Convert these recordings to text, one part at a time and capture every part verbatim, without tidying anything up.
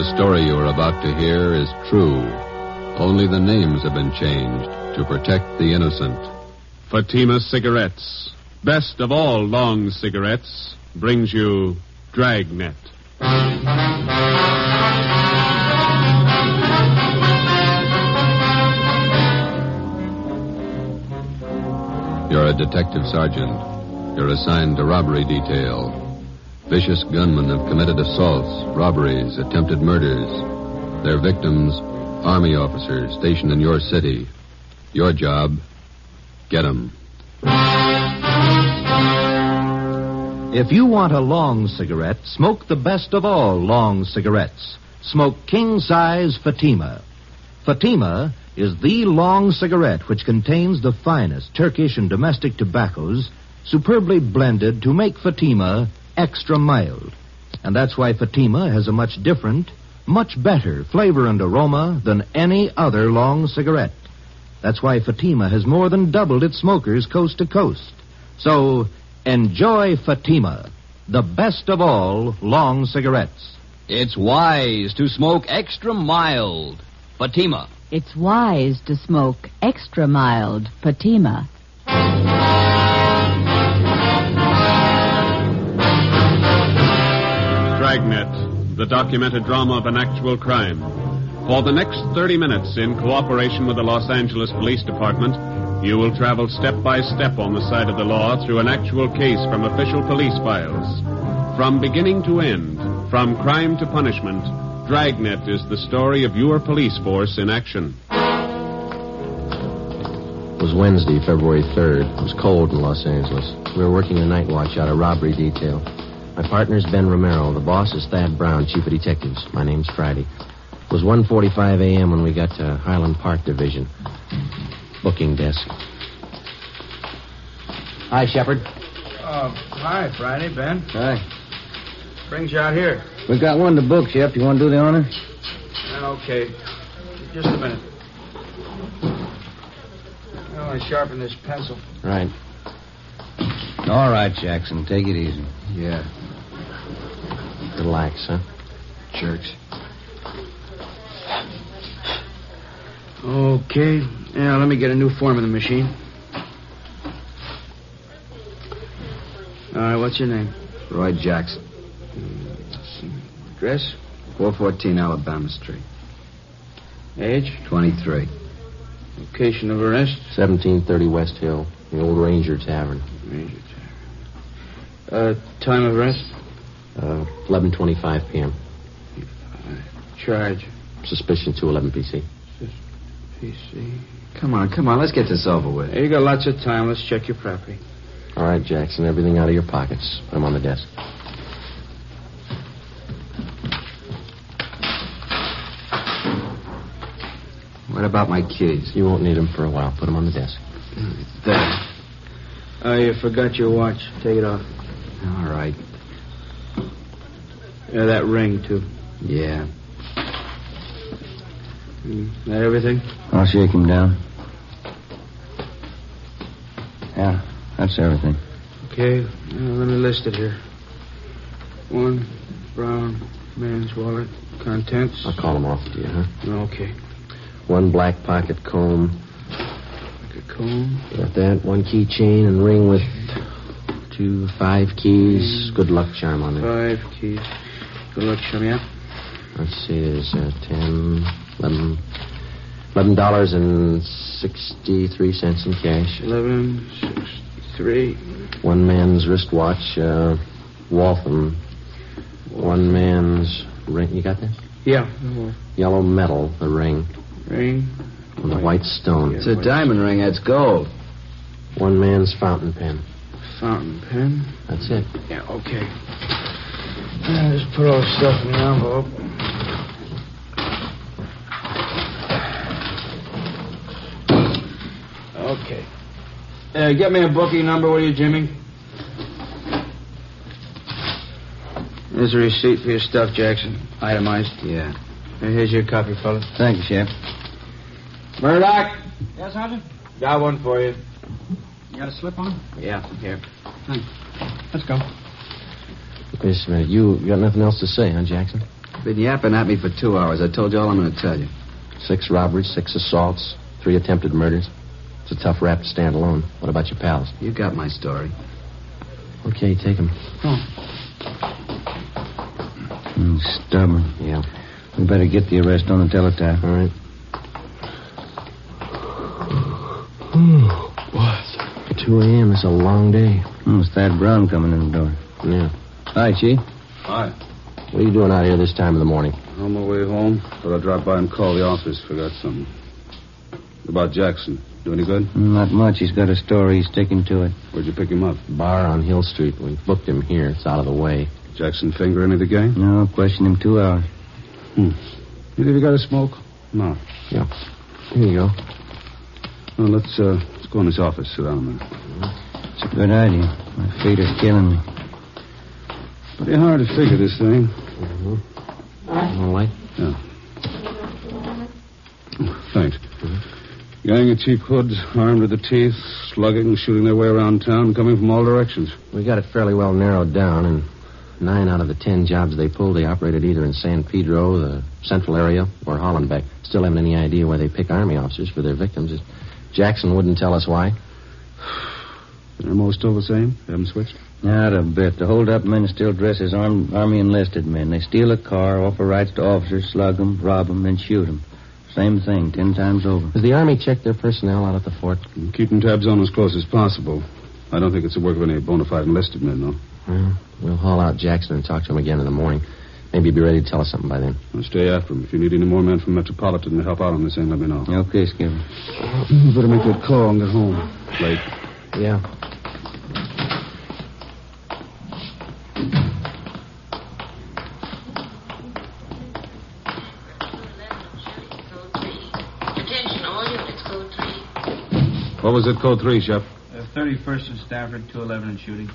story you are about to hear is true. Only the names have been changed to protect the innocent. Fatima Cigarettes, best of all long cigarettes, brings you Dragnet. You're a detective sergeant. You're assigned to robbery detail. Vicious gunmen have committed assaults, robberies, attempted murders. Their victims, Army officers stationed in your city. Your job, get them. If you want a long cigarette, smoke the best of all long cigarettes. Smoke king-size Fatima. Fatima is the long cigarette which contains the finest Turkish and domestic tobaccos superbly blended to make Fatima extra mild. And that's why Fatima has a much different, much better flavor and aroma than any other long cigarette. That's why Fatima has more than doubled its smokers coast to coast. So, enjoy Fatima, the best of all long cigarettes. It's wise to smoke extra mild. Fatima. It's wise to smoke extra mild Fatima. Dragnet, the documented drama of an actual crime. For the next thirty minutes, in cooperation with the Los Angeles Police Department, you will travel step by step on the side of the law through an actual case from official police files. From beginning to end, from crime to punishment, Dragnet is the story of your police force in action. It was Wednesday, February third. It was cold in Los Angeles. We were working a night watch out of robbery detail. My partner's Ben Romero. The boss is Thad Brown, chief of detectives. My name's Friday. It was one forty-five a.m. when we got to Highland Park Division. Booking desk. Hi, Shepard. Oh, hi, Friday, Ben. Hi. Brings you out here. We've got one to book, Shep. You want to do the honor? Okay. Just a minute. I want to sharpen this pencil. Right. All right, Jackson. Take it easy. Yeah. Relax, huh? Jerks. Okay. Now, let me get a new form in the machine. All right, what's your name? Roy Jackson. Address? four fourteen Alabama Street. Age? twenty-three. Location of arrest? seventeen thirty West Hill, the old Ranger Tavern. Ranger Tavern. Uh, time of arrest? Uh, eleven twenty-five p.m. Charge? Suspicion two eleven P C. P C. Come on, come on. Let's get this over with. Hey, you got lots of time. Let's check your property. All right, Jackson. Everything out of your pockets. Put them on the desk. What about my keys? You won't need them for a while. Put them on the desk. There. Oh, you forgot your watch. Take it off. All right. Yeah, that ring, too. Yeah. Mm, that everything? I'll shake him down. Yeah, that's everything. Okay, now let me list it here. One brown man's wallet. Contents. I'll call them off to you, huh? Okay. One black pocket comb. Pocket comb. Got that. One keychain and ring with two, five keys. Good luck charm on it. Five keys. Good luck charm, yeah? Let's see, there's uh, ten, eleven, eleven dollars and sixty-three cents in cash. Eleven, sixty-three. One man's wristwatch, uh, Waltham. One man's ring. You got that? Yeah. Yellow metal, the ring. Ring. And the white stone. It's a diamond ring. That's gold. One man's fountain pen. Fountain pen. That's it. Yeah, okay. Uh, just put all the stuff in the envelope. Okay. Uh, get me a booking number, will you, Jimmy? Here's a receipt for your stuff, Jackson. Itemized. Yeah. And here's your copy, fella. Thank you, Shep. Murdoch. Yes, Sergeant? Got one for you. You got a slip on? Yeah, here. Thanks. Let's go. Wait a minute. You got nothing else to say, huh, Jackson? Been yapping at me for two hours. I told you all I'm going to tell you. Six robberies, six assaults, three attempted murders. It's a tough rap to stand alone. What about your pals? You got my story. Okay, take them. Oh. Mm, stubborn. Yeah. We better get the arrest on the teletype. All right. What? two a.m. It's a long day. Oh, it's Thad Brown coming in the door. Yeah. Hi, Chief. Hi. What are you doing out here this time of the morning? On my way home. Thought I'd drop by and call the office. Forgot something. About Jackson. Do any good? Not much. He's got a story. He's sticking to it. Where'd you pick him up? Bar on Hill Street. We booked him here. It's out of the way. Jackson finger any of the gang? No, questioned him two hours. Hmm. Either of you got a smoke? No. Yeah. Here you go. Well, let's, uh, let's go in this office. Sit down a minute. It's a good idea. My feet are killing me. Pretty hard to figure this thing. Mm-hmm. All right? Yeah. Oh, thanks. Mm-hmm. Gang of cheap hoods, armed to the teeth, slugging, shooting their way around town, coming from all directions. We got it fairly well narrowed down, and nine out of the ten jobs they pulled, they operated either in San Pedro, the central area, or Hollenbeck. Still haven't any idea why they pick Army officers for their victims. Jackson wouldn't tell us why. They're most still the same? They haven't switched? Not a bit. The hold-up men still dress as armed, Army enlisted men. They steal a car, offer rights to officers, slug them, rob them, then shoot them. Same thing, ten times over. Does the Army check their personnel out at the fort? Keeping tabs on as close as possible. I don't think it's the work of any bona fide enlisted men, though. Well, we'll haul out Jackson and talk to him again in the morning. Maybe he'll be ready to tell us something by then. I'll stay after him. If you need any more men from Metropolitan to help out on this thing, let me know. Okay, Skipper. You better make that call and get home. Late. Yeah. What was it, code three, Shep? Uh, thirty-first and Stafford, two eleven and shooting.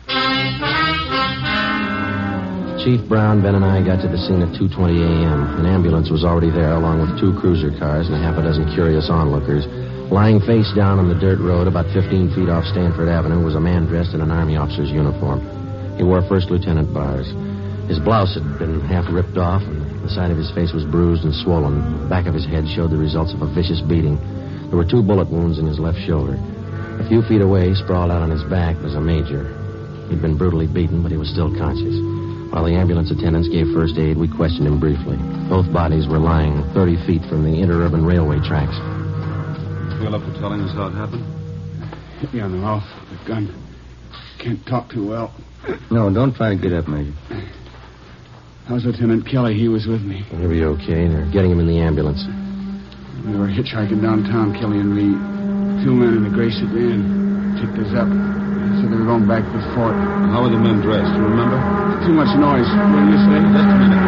Chief Brown, Ben, and I got to the scene at two twenty a.m. An ambulance was already there, along with two cruiser cars and a half a dozen curious onlookers. Lying face down on the dirt road about fifteen feet off Stanford Avenue was a man dressed in an Army officer's uniform. He wore first lieutenant bars. His blouse had been half ripped off, and the side of his face was bruised and swollen. The back of his head showed the results of a vicious beating. There were two bullet wounds in his left shoulder. A few feet away, sprawled out on his back, was a major. He'd been brutally beaten, but he was still conscious. While the ambulance attendants gave first aid, we questioned him briefly. Both bodies were lying thirty feet from the interurban railway tracks. Feel up for telling us how it happened? Hit me on the mouth with a gun. Can't talk too well. No, don't try to get up, Major. How's Lieutenant Kelly? He was with me. He'll be okay. They're getting him in the ambulance. We were hitchhiking downtown, Kelly and me. Two men in a gray sedan picked us up. Said they were going back to the fort. How were the men dressed? You remember? Too much noise. What did you say? Just a minute.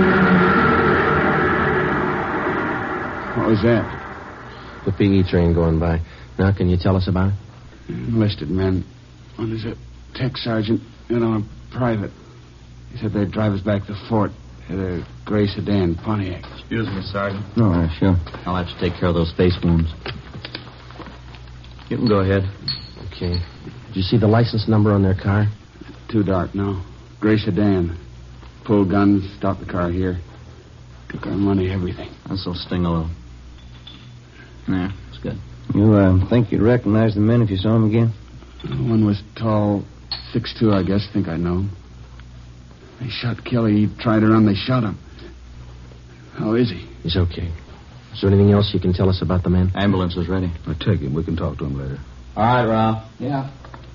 What was that? The P E train going by. Now, can you tell us about it? Enlisted men. One is a tech sergeant and on a private. He said they'd drive us back to the fort in a gray sedan, Pontiac. Excuse me, Sergeant. No, uh, sure. I'll have to take care of those face wounds. You can go ahead. Okay. Did you see the license number on their car? Too dark, no. Gray sedan. Pulled guns, stopped the car here. Took our money, everything. This'll sting a little. Yeah, it's good. You uh, think you'd recognize the men if you saw them again? One was tall, six two, I guess. Think I know him. They shot Kelly. He tried to run. They shot him. How is he? He's okay. Is there anything else you can tell us about the man? Ambulance is ready. I take him. We can talk to him later. All right, Ralph. Yeah.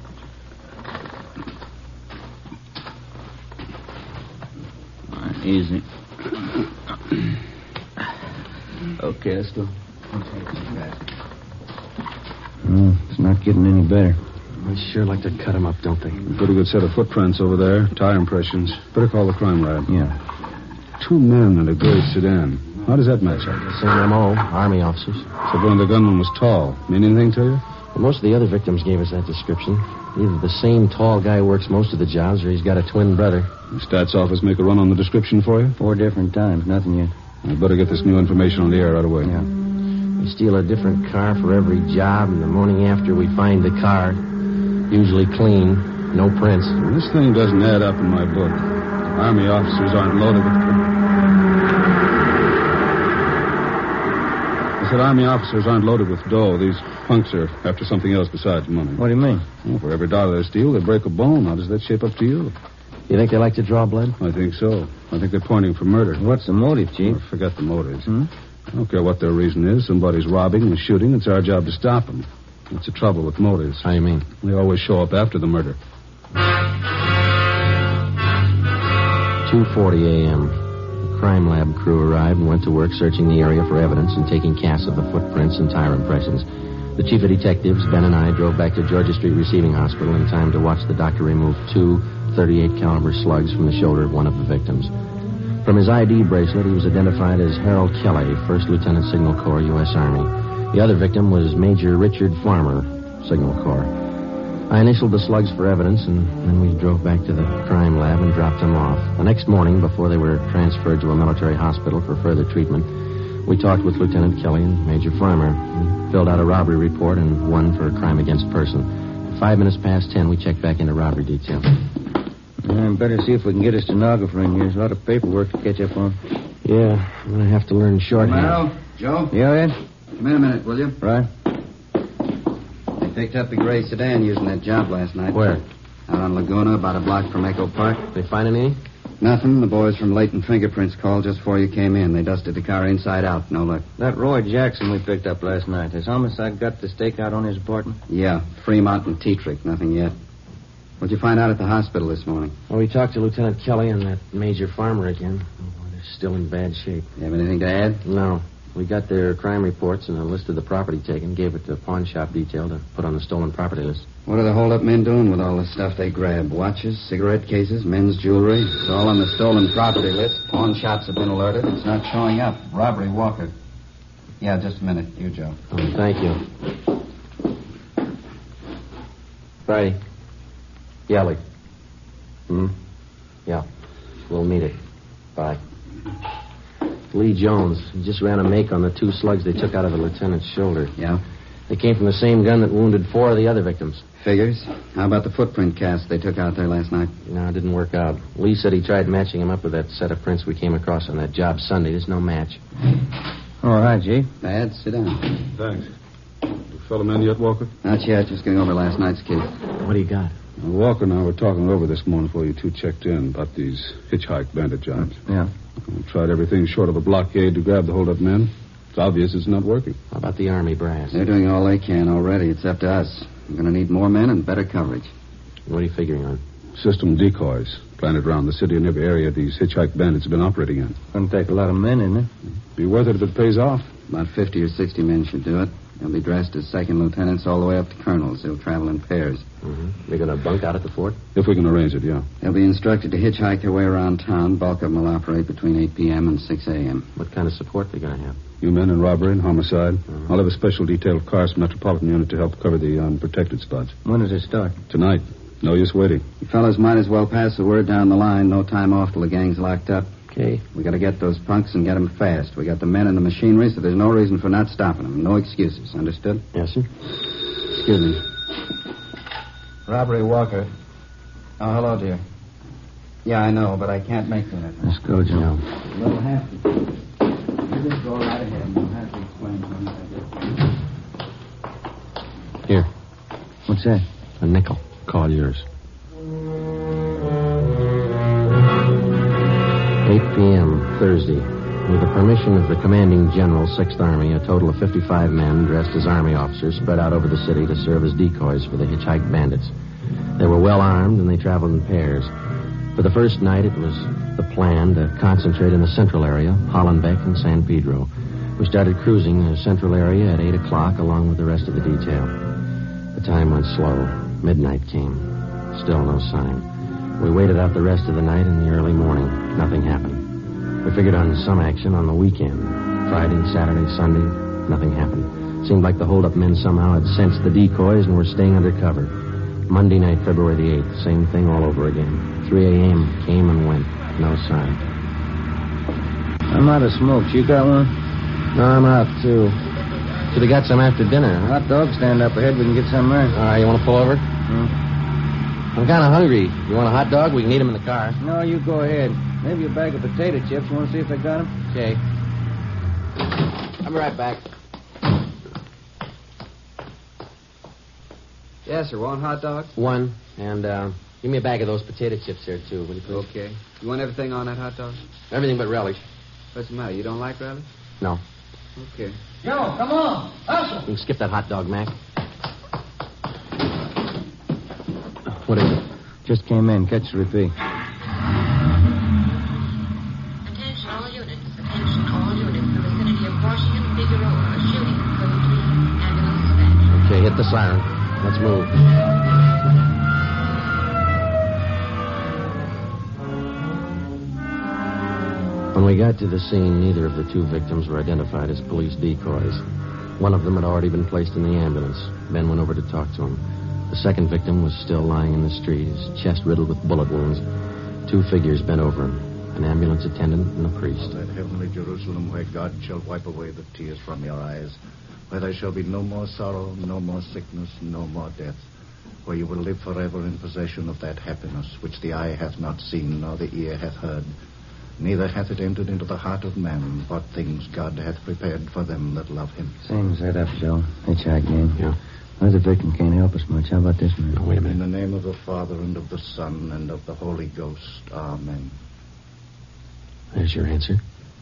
All right, easy. Okay, let's go. Oh, it's not getting any better. They sure like to cut him up, don't they? Pretty good set of footprints over there. Tire impressions. Better call the crime lab. Yeah. Two men in a gray sedan. How does that match up? Same M O, Army officers. So one of the gunmen was tall. Mean anything to you? Well, most of the other victims gave us that description. Either the same tall guy works most of the jobs, or he's got a twin brother. The stats office make a run on the description for you? Four different times. Nothing yet. I better get this new information on the air right away. Yeah. We steal a different car for every job, and the morning after we find the car, usually clean, no prints. Well, this thing doesn't add up in my book. Army officers aren't loaded with... He said army officers aren't loaded with dough. These punks are after something else besides money. What do you mean? Well, for every dollar they steal, they break a bone. How does that shape up to you? You think they like to draw blood? I think so. I think they're pointing for murder. What's the motive, Chief? Oh, forget the motives. Hmm? I don't care what their reason is. Somebody's robbing and shooting. It's our job to stop them. That's the trouble with motives. How do you mean? They always show up after the murder. two forty a.m. The crime lab crew arrived and went to work searching the area for evidence and taking casts of the footprints and tire impressions. The chief of detectives, Ben, and I drove back to Georgia Street Receiving Hospital in time to watch the doctor remove two thirty-eight caliber slugs from the shoulder of one of the victims. From his I D bracelet, he was identified as Harold Kelly, First Lieutenant Signal Corps, U S. Army. The other victim was Major Richard Farmer, Signal Corps. I initialed the slugs for evidence, and then we drove back to the crime lab and dropped them off. The next morning, before they were transferred to a military hospital for further treatment, we talked with Lieutenant Kelly and Major Farmer. We filled out a robbery report and one for a crime against person. At five minutes past ten, we checked back into robbery detail. Yeah, better see if we can get a stenographer in here. There's a lot of paperwork to catch up on. Yeah, I'm going to have to learn shorthand. Romero, Joe? Yeah, Ed? Come in a minute, will you? Right. They picked up a gray sedan using that job last night. Where? Out on Laguna, about a block from Echo Park. They find any? Nothing. The boys from Leighton Fingerprints called just before you came in. They dusted the car inside out. No luck. That Roy Jackson we picked up last night. Has homicide got the stakeout on his apartment? Yeah, Fremont and Tetrick. Nothing yet. What'd you find out at the hospital this morning? Well, we talked to Lieutenant Kelly and that Major Farmer again. Oh, they're still in bad shape. You have anything to add? No. We got their crime reports and a list of the property taken, gave it to pawn shop detail to put on the stolen property list. What are the hold-up men doing with all the stuff they grabbed? Watches, cigarette cases, men's jewelry? It's all on the stolen property list. Pawn shops have been alerted. It's not showing up. Robbery, Walker. Yeah, just a minute. You, Joe. Oh, thank you. Friday. Yelly. Hmm? Yeah. We'll meet it. Bye. Lee Jones. He just ran a make on the two slugs they took out of the lieutenant's shoulder. Yeah? They came from the same gun that wounded four of the other victims. Figures. How about the footprint cast they took out there last night? No, it didn't work out. Lee said he tried matching him up with that set of prints we came across on that job Sunday. There's no match. All right, Chief. Bad. Sit down. Thanks. You fill them in yet, Walker? Not yet. Just getting over last night's case. What do you got? Well, Walker and I were talking over this morning before you two checked in about these hitchhike bandit jobs. Yeah. We tried everything short of a blockade to grab the hold-up men. It's obvious it's not working. How about the Army brass? They're doing all they can already. It's up to us. We're going to need more men and better coverage. What are you figuring on? System decoys planted around the city and every area these hitchhike bandits have been operating in. Gonna take a lot of men, isn't it? Be worth it if it pays off. About fifty or sixty men should do it. They'll be dressed as second lieutenants all the way up to colonels. They'll travel in pairs. Mm-hmm. They're going to bunk out at the fort? If we can arrange it, yeah. They'll be instructed to hitchhike their way around town. Bulk of them will operate between eight p.m. and six a.m. What kind of support they going to have? You men in robbery and homicide. Uh-huh. I'll have a special detail of cars from Metropolitan Unit to help cover the unprotected spots. When does it start? Tonight. No use waiting. You fellas might as well pass the word down the line. No time off till the gang's locked up. Okay. We got to get those punks and get them fast. We got the men and the machinery, so there's no reason for not stopping them. No excuses. Understood? Yes, sir. Excuse me. Robbery, Walker. Oh, hello, dear. Yeah, I know, but I can't make that. Let's go, Joe. We'll have to. You just go right ahead, and we'll have to explain something. Here. What's that? A nickel. Call yours. eight p.m., Thursday. With the permission of the commanding general, sixth Army, a total of fifty-five men dressed as Army officers spread out over the city to serve as decoys for the hitchhike bandits. They were well armed, and they traveled in pairs. For the first night, it was the plan to concentrate in the central area, Hollenbeck and San Pedro. We started cruising the central area at eight o'clock, along with the rest of the detail. The time went slow. Midnight came. Still no sign. We waited out the rest of the night and the early morning. Nothing happened. We figured on some action on the weekend. Friday, Saturday, Sunday, nothing happened. Seemed like the hold-up men somehow had sensed the decoys and were staying under cover. Monday night, February the eighth, same thing all over again. three a.m. came and went. No sign. I'm out of smokes. You got one? No, I'm out, too. Should have got some after dinner. Huh? Hot dog stand up ahead. We can get some there. All right, you want to pull over? Hmm? I'm kind of hungry. You want a hot dog? We can eat them in the car. No, you go ahead. Maybe a bag of potato chips. You want to see if they got them? Okay. I'll be right back. Yes, sir. Want hot dogs? One. And uh, give me a bag of those potato chips there, too, will you please? Okay. You want everything on that hot dog? Everything but relish. What's the matter? You don't like relish? No. Okay. Joe, come on. Hustle. You can skip that hot dog, Mac. What is it? Just came in. Catch the repeat. Attention all units. Attention all units. The vicinity of Washington, Figueroa. A shooting. Code three. Ambulance dispatch. Okay, hit the siren. Let's move. When we got to the scene, neither of the two victims were identified as police decoys. One of them had already been placed in the ambulance. Ben went over to talk to him. The second victim was still lying in the street, his chest riddled with bullet wounds. Two figures bent over him, an ambulance attendant and a priest. That heavenly Jerusalem where God shall wipe away the tears from your eyes, where there shall be no more sorrow, no more sickness, no more death, where you will live forever in possession of that happiness which the eye hath not seen nor the ear hath heard, neither hath it entered into the heart of man what things God hath prepared for them that love him. Same as that up, Joe. Hitchhike name. Yeah. The other victim can't help us much. How about this man? Oh, wait a minute. In the name of the Father and of the Son and of the Holy Ghost. Amen. There's your answer.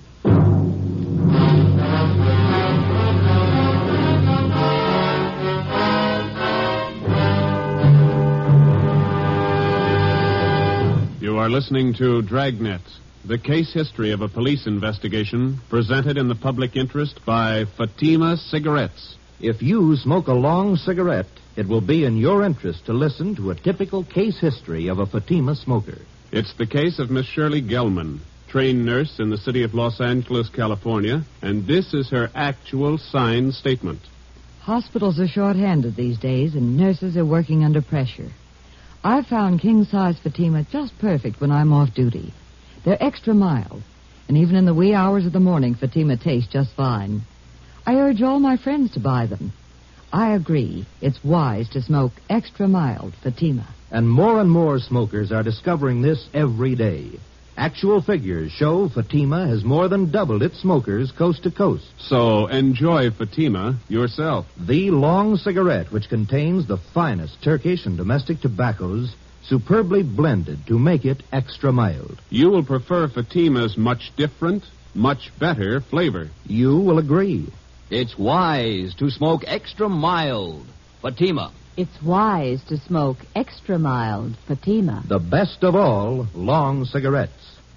You are listening to Dragnet, the case history of a police investigation presented in the public interest by Fatima Cigarettes. If you smoke a long cigarette, it will be in your interest to listen to a typical case history of a Fatima smoker. It's the case of Miss Shirley Gelman, trained nurse in the city of Los Angeles, California, and this is her actual signed statement. Hospitals are short-handed these days, and nurses are working under pressure. I've found king-size Fatima just perfect when I'm off duty. They're extra mild, and even in the wee hours of the morning, Fatima tastes just fine. I urge all my friends to buy them. I agree it's wise to smoke extra mild Fatima. And more and more smokers are discovering this every day. Actual figures show Fatima has more than doubled its smokers coast to coast. So enjoy Fatima yourself. The long cigarette, which contains the finest Turkish and domestic tobaccos, superbly blended to make it extra mild. You will prefer Fatima's much different, much better flavor. You will agree. It's wise to smoke extra mild Fatima. It's wise to smoke extra mild Fatima. The best of all long cigarettes.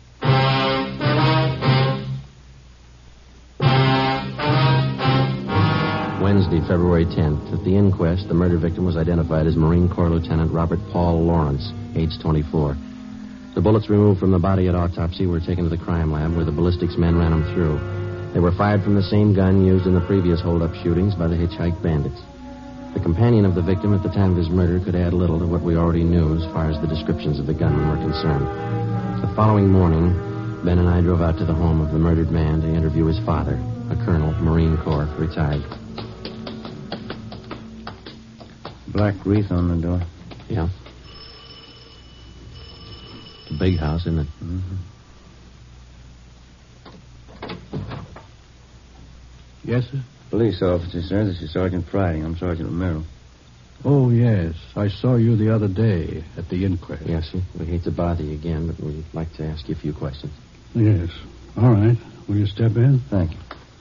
Wednesday, February tenth. At the inquest, the murder victim was identified as Marine Corps Lieutenant Robert Paul Lawrence, age twenty-four. The bullets removed from the body at autopsy were taken to the crime lab where the ballistics men ran them through. They were fired from the same gun used in the previous hold-up shootings by the hitchhike bandits. The companion of the victim at the time of his murder could add little to what we already knew as far as the descriptions of the gunmen were concerned. The following morning, Ben and I drove out to the home of the murdered man to interview his father, a colonel, Marine Corps, retired. Black wreath on the door. Yeah. It's a big house, isn't it? Mm-hmm. Yes, sir? Police officer, sir. This is Sergeant Friday. I'm Sergeant Romero. Oh, yes. I saw you the other day at the inquest. Yes, sir. We hate to bother you again, but we'd like to ask you a few questions. Yes. All right. Will you step in? Thank you.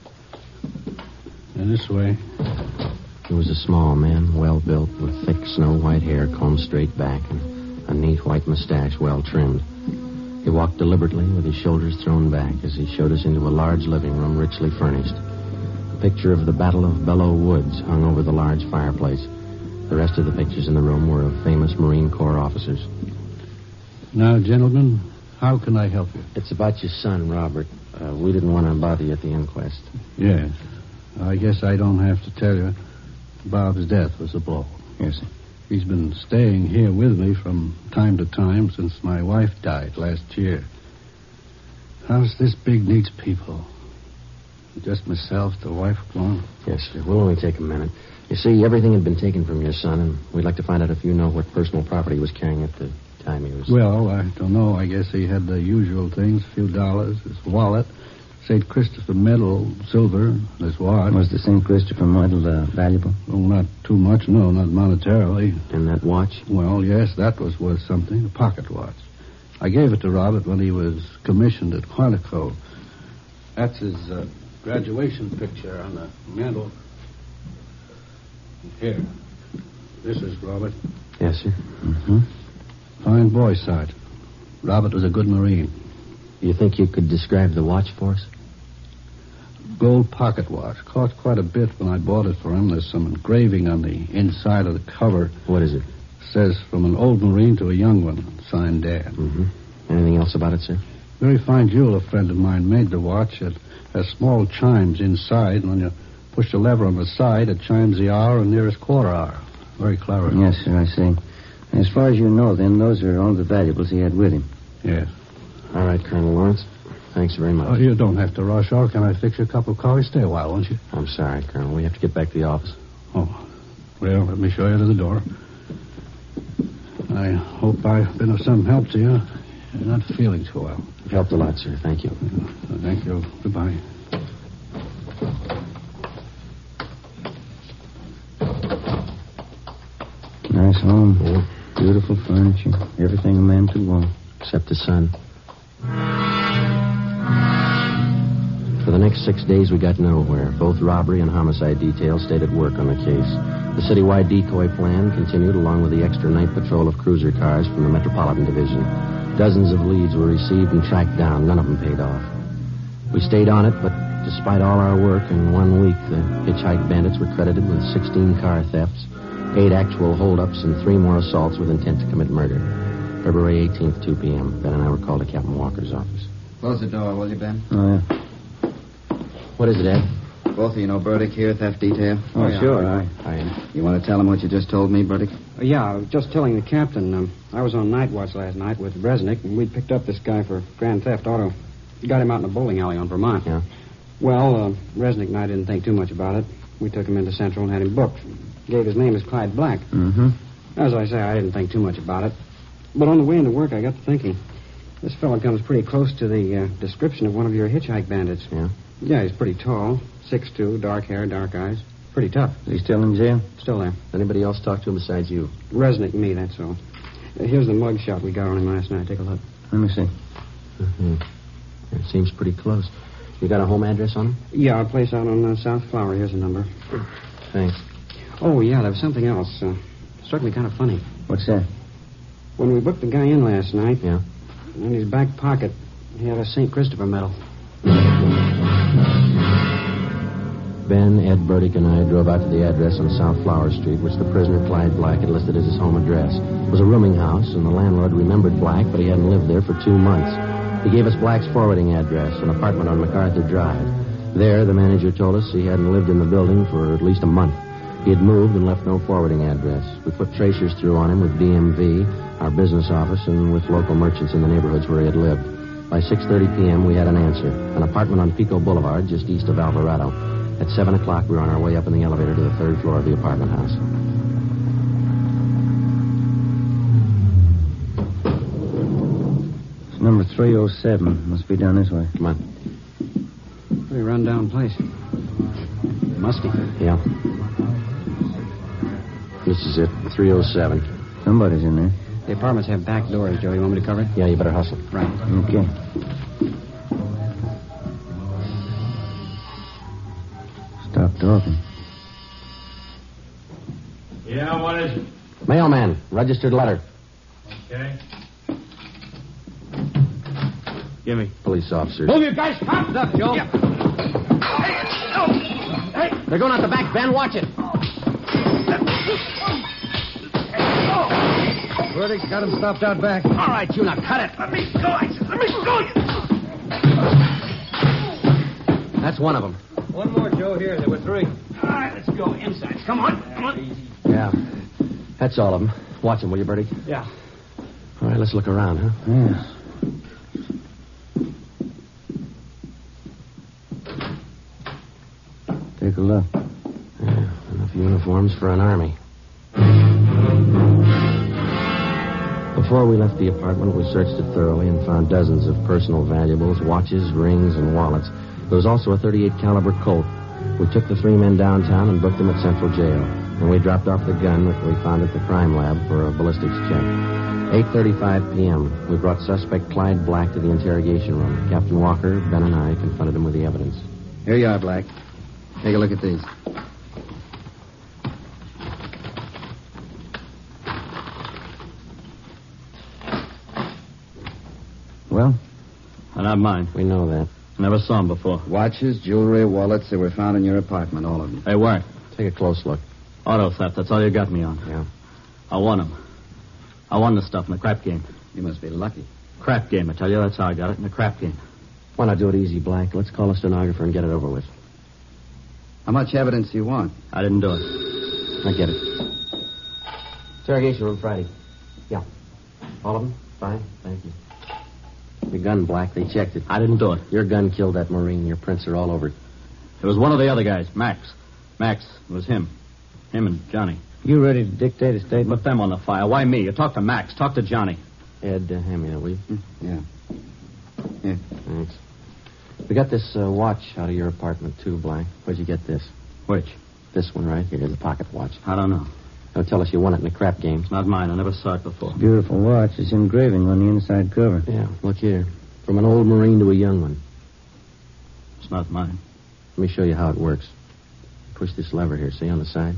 And this way. He was a small man, well-built, with thick snow-white hair combed straight back and a neat white mustache well trimmed. He walked deliberately with his shoulders thrown back as he showed us into a large living room richly furnished. A picture of the Battle of Belleau Woods hung over the large fireplace. The rest of the pictures in the room were of famous Marine Corps officers. Now, gentlemen, how can I help you? It's about your son, Robert. Uh, we didn't want to bother you at the inquest. Yes. I guess I don't have to tell you. Bob's death was a blow. Yes, sir. He's been staying here with me from time to time since my wife died last year. House this big needs people. Just myself, the wife gone? Yes, sir. We'll only take a minute. You see, everything had been taken from your son, and we'd like to find out if you know what personal property he was carrying at the time he was... Well, I don't know. I guess he had the usual things, a few dollars, his wallet, Saint Christopher medal, silver, this watch. Was the Saint Christopher medal uh, valuable? Well, not too much, no, not monetarily. And that watch? Well, yes, that was worth something, a pocket watch. I gave it to Robert when he was commissioned at Quantico. That's his uh, graduation picture on the mantel. Here. This is Robert. Yes, sir. Mm-hmm. Fine boy, Sergeant. Robert was a good Marine. You think you could describe the watch for us? Gold pocket watch. Cost quite a bit when I bought it for him. There's some engraving on the inside of the cover. What is it? Says, from an old Marine to a young one. Signed Dad. Mm-hmm. Anything else about it, sir? Very fine jeweler friend of mine made the watch. It has small chimes inside, and when you push the lever on the side, it chimes the hour and nearest quarter hour. Very clever. Yes, sir, I see. As far as you know, then, those are all the valuables he had with him. Yes. All right, Colonel Lawrence. Thanks very much. Oh, you don't have to rush off. Can I fix you a cup of coffee? Stay a while, won't you? I'm sorry, Colonel. We have to get back to the office. Oh. Well, let me show you to the door. I hope I've been of some help to you. You're not feeling too well. You've helped a lot, sir. Thank you. Uh, thank you. Goodbye. Nice home. Yeah. Beautiful furniture. Everything a man could want. Except the sun. For the next six days, we got nowhere. Both robbery and homicide details stayed at work on the case. The citywide decoy plan continued along with the extra night patrol of cruiser cars from the Metropolitan Division. Dozens of leads were received and tracked down. None of them paid off. We stayed on it, but despite all our work, in one week, the hitchhike bandits were credited with sixteen car thefts, eight actual holdups, and three more assaults with intent to commit murder. February eighteenth, two p.m. Ben and I were called to Captain Walker's office. Close the door, will you, Ben? Oh, yeah. What is it, Ed? Both of you know Burdick here, theft detail? Oh, oh yeah. Sure. I... I... You want to tell him what you just told me, Burdick? Uh, yeah, I was just telling the captain. Um, I was on night watch last night with Resnick, and we picked up this guy for grand theft auto. Got him out in a bowling alley on Vermont. Yeah. Well, uh, Resnick and I didn't think too much about it. We took him into Central and had him booked. Gave his name as Clyde Black. Mm-hmm. As I say, I didn't think too much about it. But on the way into work, I got to thinking. This fellow comes pretty close to the uh, description of one of your hitchhike bandits. Yeah? Yeah, he's pretty tall. six two, dark hair, dark eyes. Pretty tough. Is he still in jail? Still there. Anybody else talk to him besides you? Resnick and me, that's all. Uh, here's the mug shot we got on him last night. Take a look. Let me see. Mm-hmm. It seems pretty close. You got a home address on him? Yeah, a place out on uh, South Flower. Here's the number. Thanks. Oh, yeah, there was something else. Uh, struck me kind of funny. What's that? When we booked the guy in last night... Yeah? In his back pocket, he had a Saint Christopher medal. Ben, Ed, Burdick, and I drove out to the address on South Flower Street, which the prisoner, Clyde Black, had listed as his home address. It was a rooming house, and the landlord remembered Black, but he hadn't lived there for two months. He gave us Black's forwarding address, an apartment on MacArthur Drive. There, the manager told us he hadn't lived in the building for at least a month. He had moved and left no forwarding address. We put tracers through on him with D M V, our business office, and with local merchants in the neighborhoods where he had lived. By six thirty p.m., we had an answer. An apartment on Pico Boulevard, just east of Alvarado. At seven o'clock, we were on our way up in the elevator to the third floor of the apartment house. It's number three oh seven. Must be down this way. Come on. Pretty run-down place. Musty. Yeah. This is it, three oh seven. Somebody's in there. The apartments have back doors, Joe. You want me to cover it? Yeah, you better hustle. Right. Okay. Stop talking. Yeah, what is it? Mailman, registered letter. Okay. Give me. Police officers. Move you guys. Stop. What's up, Joe? Yeah. Hey, no. Hey. They're going out the back, Ben. Watch it. Burdick's got him stopped out back. All right, you now cut it. Let me go. I said, let me go. That's one of them. One more, Joe, here. There were three. All right, let's go inside. Come on. Come on. Yeah. That's all of them. Watch them, will you, Bertie? Yeah. All right, let's look around, huh? Yeah. Take a look. Yeah, enough uniforms for an army. Before we left the apartment, we searched it thoroughly and found dozens of personal valuables, watches, rings, and wallets. There was also a thirty-eight caliber Colt. We took the three men downtown and booked them at Central Jail. And we dropped off the gun that we found at the crime lab for a ballistics check. eight thirty-five p.m., we brought suspect Clyde Black to the interrogation room. Captain Walker, Ben, and I confronted him with the evidence. Here you are, Black. Take a look at these. Well, they're not mine. We know that. Never saw them before. Watches, jewelry, wallets, they were found in your apartment, all of them. They weren't. Take a close look. Auto theft, that's all you got me on. Yeah. I won them. I won the stuff in the crap game. You must be lucky. Crap game, I tell you. That's how I got it, in the crap game. Why not do it easy, Black? Let's call a stenographer and get it over with. How much evidence do you want? I didn't do it. I get it. Interrogation room Friday. Yeah. All of them? Fine. Thank you. Your gun, Black. They checked it. I didn't do it. Your gun killed that Marine. Your prints are all over it. It was one of the other guys, Max. Max. It was him. Him and Johnny. You ready to dictate a statement? Put them on the file. Why me? You talk to Max. Talk to Johnny. Ed, uh, hand me that, will you? Yeah. Yeah. Thanks. We got this uh, watch out of your apartment, too, Black. Where'd you get this? Which? This one right here, the pocket watch. I don't know. Don't tell us you won it in the crap game. It's not mine. I never saw it before. Beautiful watch. It's engraving on the inside cover. Yeah, look here. From an old Marine to a young one. It's not mine. Let me show you how it works. Push this lever here, see, on the side?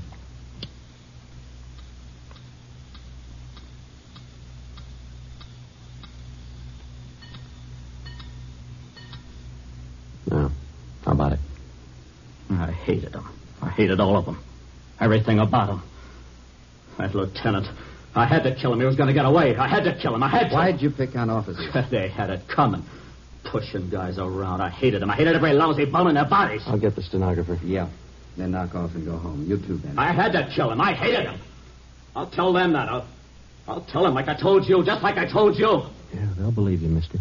Now, how about it? I hated them. I hated all of them. Everything about them. That lieutenant. I had to kill him. He was going to get away. I had to kill him. I had to. Why'd you pick on officers? They had it coming. Pushing guys around. I hated them. I hated every lousy bone in their bodies. I'll get the stenographer. Yeah. Then knock off and go home. You too, Ben. I had to kill him. I hated him. I'll tell them that. I'll, I'll tell them like I told you, just like I told you. Yeah, they'll believe you, mister.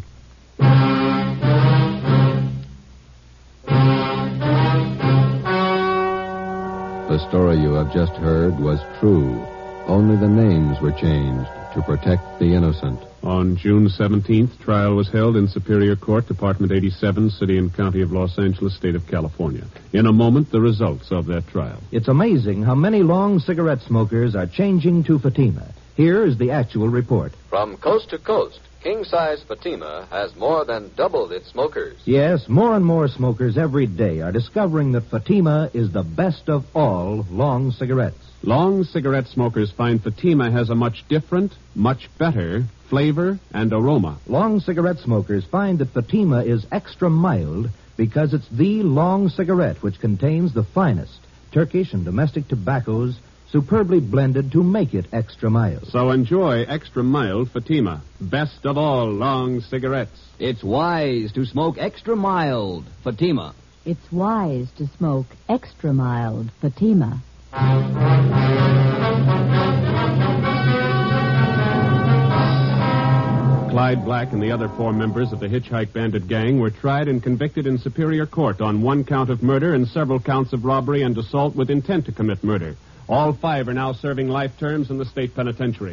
The story you have just heard was true. Only the names were changed to protect the innocent. On June seventeenth, trial was held in Superior Court, Department eighty-seven, City and County of Los Angeles, State of California. In a moment, the results of that trial. It's amazing how many long cigarette smokers are changing to Fatima. Here is the actual report. From coast to coast, king-size Fatima has more than doubled its smokers. Yes, more and more smokers every day are discovering that Fatima is the best of all long cigarettes. Long cigarette smokers find Fatima has a much different, much better flavor and aroma. Long cigarette smokers find that Fatima is extra mild because it's the long cigarette which contains the finest Turkish and domestic tobaccos superbly blended to make it extra mild. So enjoy extra mild Fatima, best of all long cigarettes. It's wise to smoke extra mild Fatima. It's wise to smoke extra mild Fatima. Clyde Black and the other four members of the Hitchhike Bandit gang were tried and convicted in Superior Court on one count of murder and several counts of robbery and assault with intent to commit murder. All five are now serving life terms in the state penitentiary.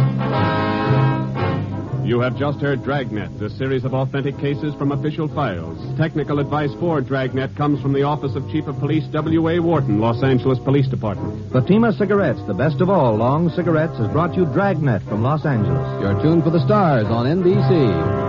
You have just heard Dragnet, a series of authentic cases from official files. Technical advice for Dragnet comes from the Office of Chief of Police W A. Wharton, Los Angeles Police Department. Fatima Cigarettes, the best of all long cigarettes, has brought you Dragnet from Los Angeles. You're tuned for the stars on N B C.